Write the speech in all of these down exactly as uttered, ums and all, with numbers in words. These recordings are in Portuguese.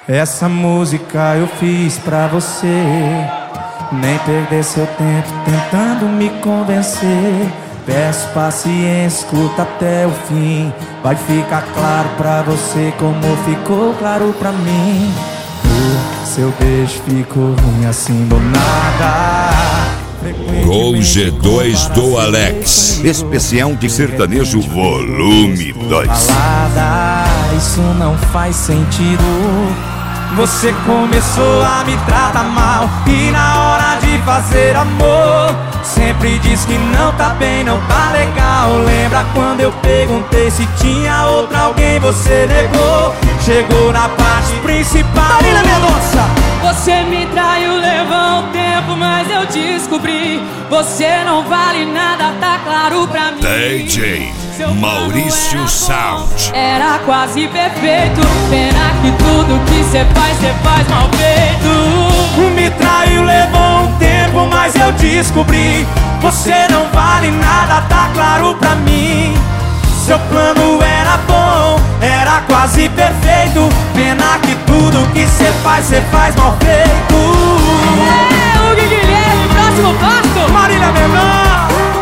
Essa música eu fiz pra você. Nem perder seu tempo tentando me convencer. Peço paciência, escuta até o fim. Vai ficar claro pra você como ficou claro pra mim. O seu beijo ficou ruim assim do nada. Gol G dois do Alex. Especial de sertanejo volume dois. Balada, isso não faz sentido. Você começou a me tratar mal e na hora de fazer amor sempre diz que não tá bem, não tá legal. Lembra quando eu perguntei se tinha outra alguém, você negou. Chegou na parte principal. Marília Mendonça. Você me traiu, levou um tempo, mas eu descobri. Você não vale nada, tá claro pra mim. D J Maurício Sound. Era quase perfeito, pena que tudo que cê faz, cê faz mal feito. Me traiu, levou um tempo, mas eu descobri. Você não vale nada, tá claro pra mim. Seu plano era bom, era quase perfeito. Pena que tudo que cê faz, cê faz mal feito. É, o Guilherme, próximo passo. Marília Mendonça.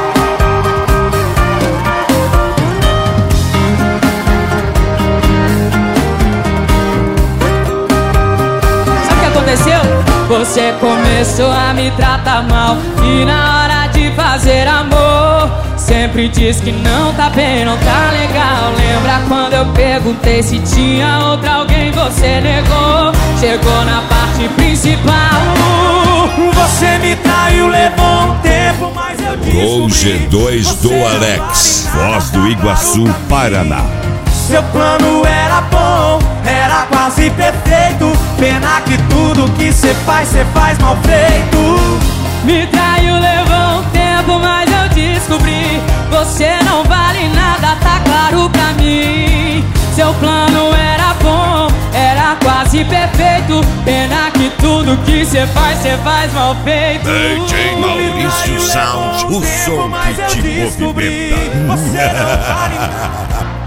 Você começou a me tratar mal e na hora de fazer amor sempre diz que não tá bem, não tá legal. Lembra quando eu perguntei se tinha outra alguém, você negou. Chegou na parte principal. Você me traiu, levou um tempo, mas eu descobri. Gol G dois do Alex. Voz do Iguaçu, Paraná. Seu plano era bom, era quase perfeito. Pena que tudo que cê faz, cê faz mal feito. Me traiu, levou um tempo, mas eu descobri. Você não vale nada, tá claro pra mim. Seu plano era bom, era quase perfeito. Pena que tudo que cê faz, cê faz mal feito. D J Maurício Sound, o som que te movimenta. Você não vale nada.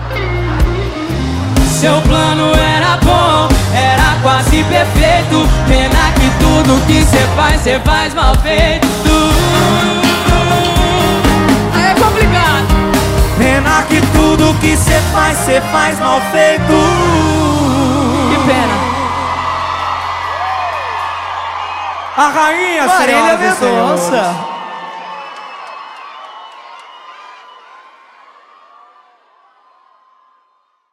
Seu plano era bom, era quase perfeito. Pena que tudo que cê faz, cê faz mal feito. É complicado. Pena que tudo que cê faz, cê faz mal feito. Que pena. A rainha, Marília senhoras e senhores. Mendonça.